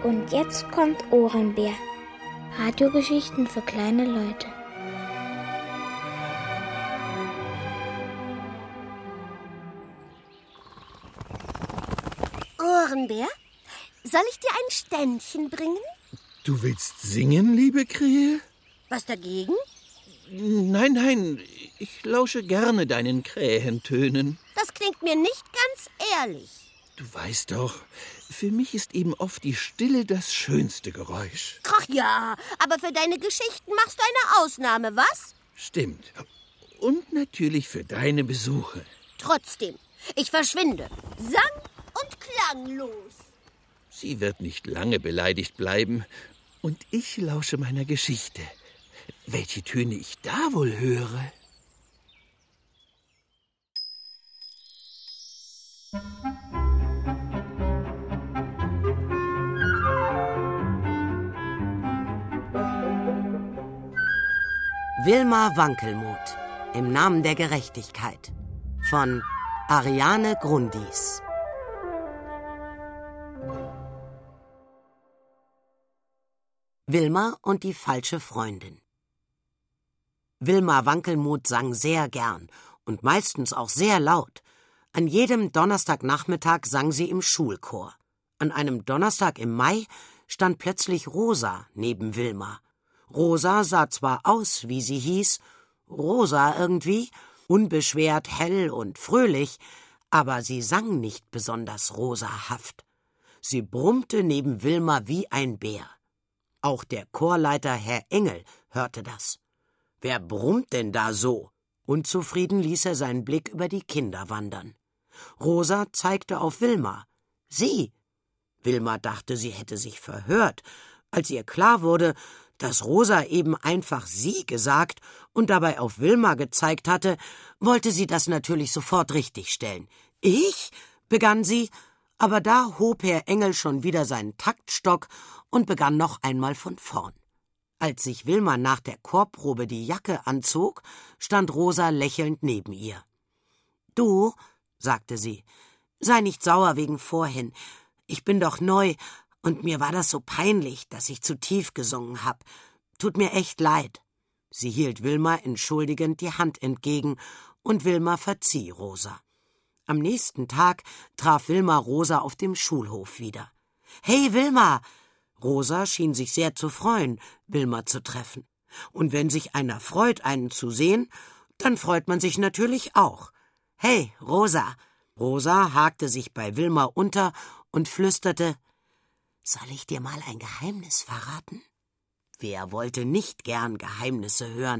Und jetzt kommt Ohrenbär. Radiogeschichten für kleine Leute. Ohrenbär, soll ich dir ein Ständchen bringen? Du willst singen, liebe Krähe? Was dagegen? Nein, ich lausche gerne deinen Krähentönen. Das klingt mir nicht ganz ehrlich. Du weißt doch, für mich ist eben oft die Stille das schönste Geräusch. Ach ja, aber für deine Geschichten machst du eine Ausnahme, was? Stimmt. Und natürlich für deine Besuche. Trotzdem, ich verschwinde. Sang- und klanglos. Sie wird nicht lange beleidigt bleiben. Und ich lausche meiner Geschichte. Welche Töne ich da wohl höre? Wilma Wankelmut, im Namen der Gerechtigkeit, von Ariane Grundis. Wilma und die falsche Freundin. Wilma Wankelmut sang sehr gern und meistens auch sehr laut. An jedem Donnerstagnachmittag sang sie im Schulchor. An einem Donnerstag im Mai stand plötzlich Rosa neben Wilma. Rosa sah zwar aus, wie sie hieß, Rosa irgendwie, unbeschwert, hell und fröhlich, aber sie sang nicht besonders rosahaft. Sie brummte neben Wilma wie ein Bär. Auch der Chorleiter Herr Engel hörte das. »Wer brummt denn da so?« Unzufrieden ließ er seinen Blick über die Kinder wandern. Rosa zeigte auf Wilma. »Sie!« Wilma dachte, sie hätte sich verhört. Als ihr klar wurde, dass Rosa eben einfach sie gesagt und dabei auf Wilma gezeigt hatte, wollte sie das natürlich sofort richtigstellen. »Ich?« begann sie, aber da hob Herr Engel schon wieder seinen Taktstock und begann noch einmal von vorn. Als sich Wilma nach der Chorprobe die Jacke anzog, stand Rosa lächelnd neben ihr. »Du«, sagte sie, »sei nicht sauer wegen vorhin. Ich bin doch neu und mir war das so peinlich, dass ich zu tief gesungen hab. Tut mir echt leid.« Sie hielt Wilma entschuldigend die Hand entgegen und Wilma verzieh Rosa. Am nächsten Tag traf Wilma Rosa auf dem Schulhof wieder. »Hey, Wilma!« Rosa schien sich sehr zu freuen, Wilma zu treffen. Und wenn sich einer freut, einen zu sehen, dann freut man sich natürlich auch. »Hey, Rosa!« Rosa hakte sich bei Wilma unter und flüsterte, »Soll ich dir mal ein Geheimnis verraten?« Wer wollte nicht gern Geheimnisse hören?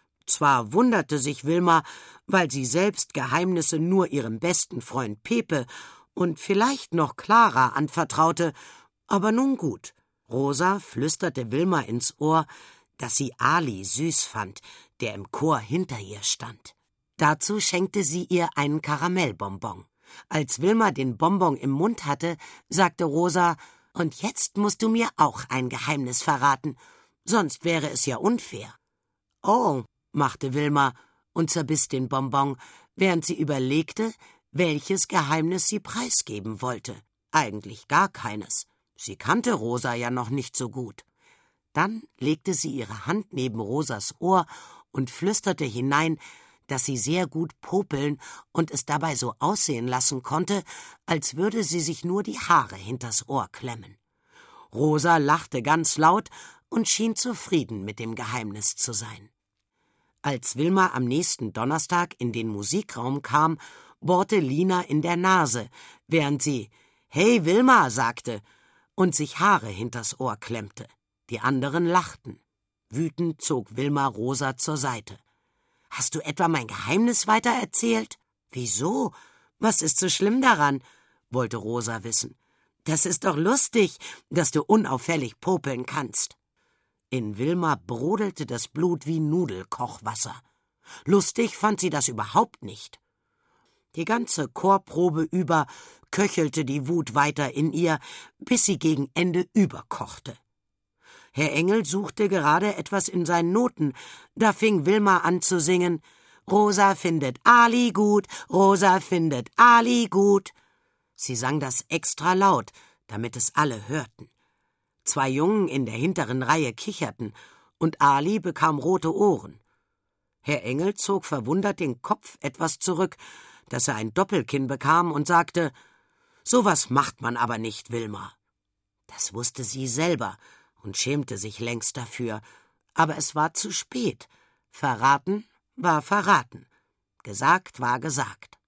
Zwar wunderte sich Wilma, weil sie selbst Geheimnisse nur ihrem besten Freund Pepe und vielleicht noch Clara anvertraute, aber nun gut. Rosa flüsterte Wilma ins Ohr, dass sie Ali süß fand, der im Chor hinter ihr stand. Dazu schenkte sie ihr einen Karamellbonbon. Als Wilma den Bonbon im Mund hatte, sagte Rosa, »Und jetzt musst du mir auch ein Geheimnis verraten, sonst wäre es ja unfair.« »Oh«, machte Wilma und zerbiss den Bonbon, während sie überlegte, welches Geheimnis sie preisgeben wollte. Eigentlich gar keines. Sie kannte Rosa ja noch nicht so gut. Dann legte sie ihre Hand neben Rosas Ohr und flüsterte hinein, dass sie sehr gut popeln und es dabei so aussehen lassen konnte, als würde sie sich nur die Haare hinters Ohr klemmen. Rosa lachte ganz laut und schien zufrieden mit dem Geheimnis zu sein. Als Wilma am nächsten Donnerstag in den Musikraum kam, bohrte Lina in der Nase, während sie »Hey, Wilma«, sagte und sich Haare hinters Ohr klemmte. Die anderen lachten. Wütend zog Wilma Rosa zur Seite. »Hast du etwa mein Geheimnis weitererzählt?« »Wieso? Was ist so schlimm daran?« wollte Rosa wissen. »Das ist doch lustig, dass du unauffällig popeln kannst.« In Wilma brodelte das Blut wie Nudelkochwasser. Lustig fand sie das überhaupt nicht. Die ganze Chorprobe über köchelte die Wut weiter in ihr, bis sie gegen Ende überkochte. Herr Engel suchte gerade etwas in seinen Noten, da fing Wilma an zu singen, »Rosa findet Ali gut, Rosa findet Ali gut.« Sie sang das extra laut, damit es alle hörten. 2 Jungen in der hinteren Reihe kicherten, und Ali bekam rote Ohren. Herr Engel zog verwundert den Kopf etwas zurück, dass er ein Doppelkinn bekam, und sagte: »Sowas macht man aber nicht, Wilma.« Das wusste sie selber und schämte sich längst dafür, aber es war zu spät. Verraten war verraten. Gesagt war gesagt.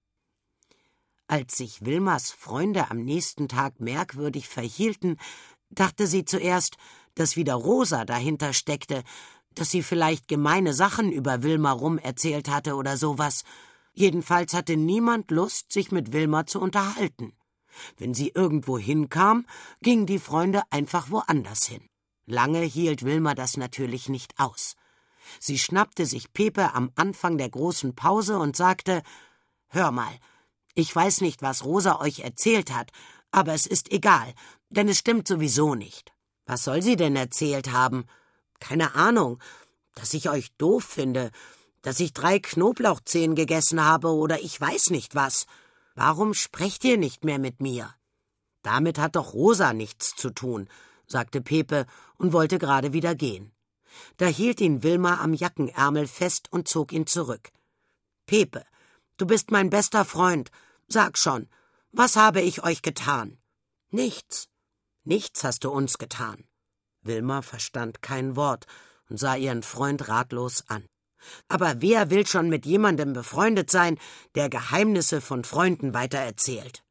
Als sich Wilmas Freunde am nächsten Tag merkwürdig verhielten, dachte sie zuerst, dass wieder Rosa dahinter steckte, dass sie vielleicht gemeine Sachen über Wilma rum erzählt hatte oder sowas. Jedenfalls hatte niemand Lust, sich mit Wilma zu unterhalten. Wenn sie irgendwo hinkam, gingen die Freunde einfach woanders hin. Lange hielt Wilma das natürlich nicht aus. Sie schnappte sich Pepe am Anfang der großen Pause und sagte: »Hör mal, ich weiß nicht, was Rosa euch erzählt hat, aber es ist egal, denn es stimmt sowieso nicht.« »Was soll sie denn erzählt haben?« »Keine Ahnung, dass ich euch doof finde, dass ich 3 Knoblauchzehen gegessen habe oder ich weiß nicht was. Warum sprecht ihr nicht mehr mit mir?« »Damit hat doch Rosa nichts zu tun«, sagte Pepe und wollte gerade wieder gehen. Da hielt ihn Wilma am Jackenärmel fest und zog ihn zurück. »Pepe, du bist mein bester Freund. Sag schon, was habe ich euch getan?« »Nichts. Nichts hast du uns getan.« Wilma verstand kein Wort und sah ihren Freund ratlos an. Aber wer will schon mit jemandem befreundet sein, der Geheimnisse von Freunden weitererzählt?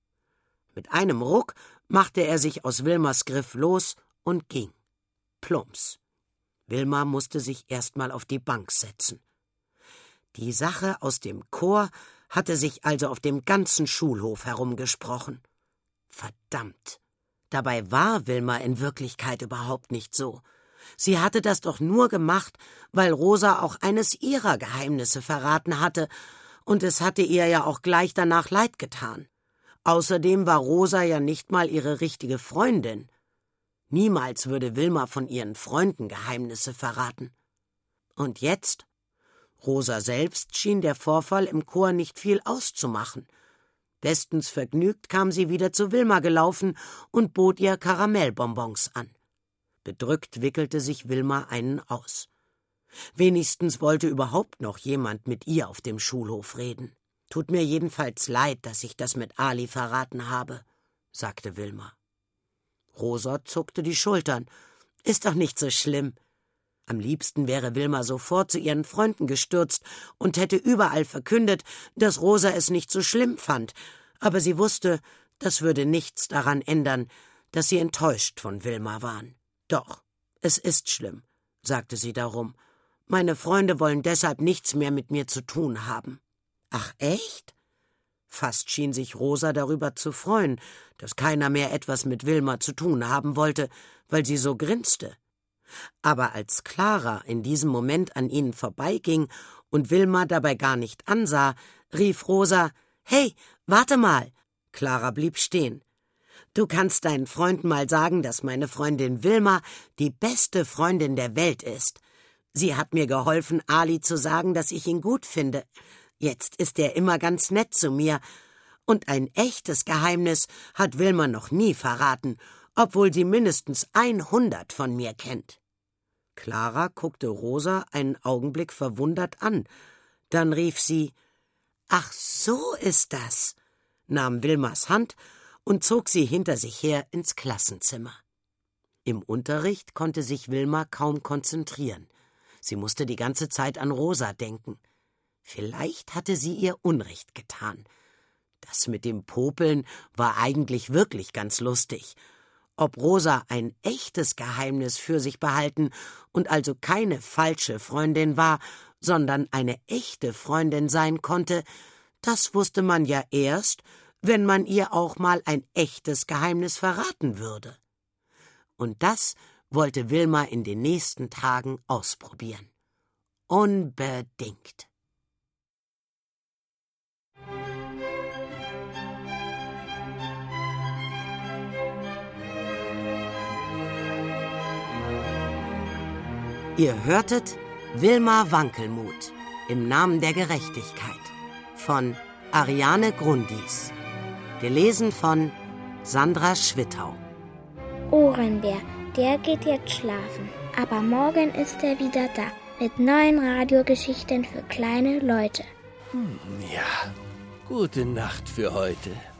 Mit einem Ruck machte er sich aus Wilmas Griff los und ging. Plumps. Wilma musste sich erst mal auf die Bank setzen. Die Sache aus dem Chor hatte sich also auf dem ganzen Schulhof herumgesprochen. Verdammt! Dabei war Wilma in Wirklichkeit überhaupt nicht so. Sie hatte das doch nur gemacht, weil Rosa auch eines ihrer Geheimnisse verraten hatte, und es hatte ihr ja auch gleich danach leid getan. Außerdem war Rosa ja nicht mal ihre richtige Freundin. Niemals würde Wilma von ihren Freunden Geheimnisse verraten. Und jetzt? Rosa selbst schien der Vorfall im Chor nicht viel auszumachen. Bestens vergnügt kam sie wieder zu Wilma gelaufen und bot ihr Karamellbonbons an. Bedrückt wickelte sich Wilma einen aus. Wenigstens wollte überhaupt noch jemand mit ihr auf dem Schulhof reden. »Tut mir jedenfalls leid, dass ich das mit Ali verraten habe«, sagte Wilma. Rosa zuckte die Schultern. »Ist doch nicht so schlimm.« Am liebsten wäre Wilma sofort zu ihren Freunden gestürzt und hätte überall verkündet, dass Rosa es nicht so schlimm fand, aber sie wusste, das würde nichts daran ändern, dass sie enttäuscht von Wilma waren. »Doch, es ist schlimm«, sagte sie darum. »Meine Freunde wollen deshalb nichts mehr mit mir zu tun haben.« »Ach, echt?« Fast schien sich Rosa darüber zu freuen, dass keiner mehr etwas mit Wilma zu tun haben wollte, weil sie so grinste. Aber als Clara in diesem Moment an ihnen vorbeiging und Wilma dabei gar nicht ansah, rief Rosa: »Hey, warte mal!« Clara blieb stehen. »Du kannst deinen Freunden mal sagen, dass meine Freundin Wilma die beste Freundin der Welt ist. Sie hat mir geholfen, Ali zu sagen, dass ich ihn gut finde. Jetzt ist er immer ganz nett zu mir. Und ein echtes Geheimnis hat Wilma noch nie verraten, obwohl sie mindestens 100 von mir kennt.« Clara guckte Rosa einen Augenblick verwundert an. Dann rief sie: »Ach, so ist das«, nahm Wilmas Hand und zog sie hinter sich her ins Klassenzimmer. Im Unterricht konnte sich Wilma kaum konzentrieren. Sie musste die ganze Zeit an Rosa denken. Vielleicht hatte sie ihr Unrecht getan. Das mit dem Popeln war eigentlich wirklich ganz lustig. Ob Rosa ein echtes Geheimnis für sich behalten und also keine falsche Freundin war, sondern eine echte Freundin sein konnte, das wusste man ja erst, wenn man ihr auch mal ein echtes Geheimnis verraten würde. Und das wollte Wilma in den nächsten Tagen ausprobieren. Unbedingt. Ihr hörtet Wilma Wankelmut im Namen der Gerechtigkeit von Ariane Grundis. Gelesen von Sandra Schwittau. Ohrenbär. Der geht jetzt schlafen. Aber morgen ist er wieder da. Mit neuen Radiogeschichten für kleine Leute. Ja, gute Nacht für heute.